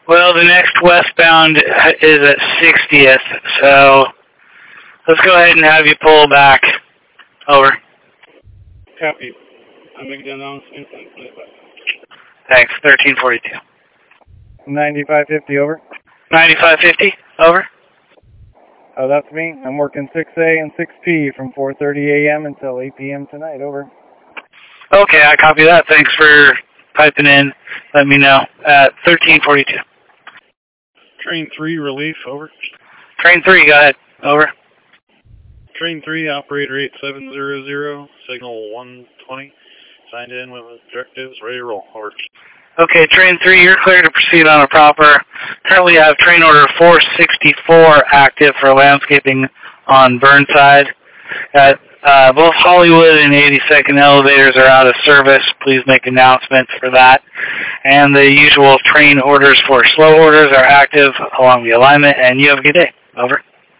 Well, the next westbound is at 60th, so let's go ahead and have you pull back. Over. Copy. I'm making an announcement. Thanks. 1342. 9550, over. 9550. Over. Oh, that's me. I'm working 6A and 6P from 4:30 a.m. until 8 p.m. tonight. Over. Okay, I copy that. Thanks for piping in. Let me know at 1342. Train 3, relief, over. Train 3, go ahead. Over. Train 3, operator 8700, signal 120. Signed in with directives, ready to roll, over. Okay, Train 3, you're clear to proceed on a proper. Currently I have train order 464 active for landscaping on Burnside. Both Hollywood and 82nd elevators are out of service. Please make announcements for that. And the usual train orders for slow orders are active along the alignment, and you have a good day. Over.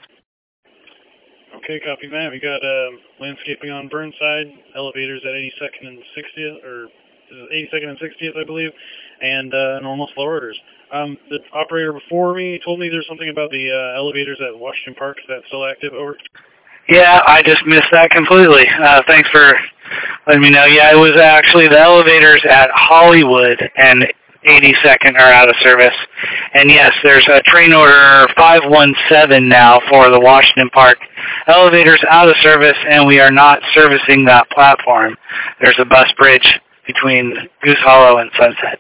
Okay, copy that. We got landscaping on Burnside, elevators at 82nd and 60th, or 82nd and 60th, I believe, and normal slow orders. The operator before me told me there's something about the elevators at Washington Park. Is that still active? Over. Yeah, I just missed that completely. Thanks for letting me know. Yeah, it was actually the elevators at Hollywood and 82nd are out of service. And yes, there's a train order 517 now for the Washington Park elevators out of service, and we are not servicing that platform. There's a bus bridge between Goose Hollow and Sunset.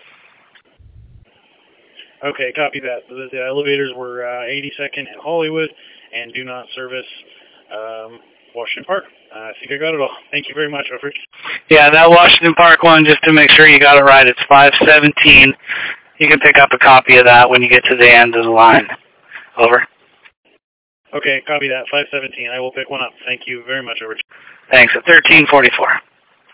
Okay, copy that. The elevators were 82nd and Hollywood and do not service Washington Park. I think I got it all. Thank you very much, over. Yeah, that Washington Park one, just to make sure you got it right, it's 517. You can pick up a copy of that when you get to the end of the line. Over. Okay, copy that. 517. I will pick one up. Thank you very much, over. Thanks. At 1344.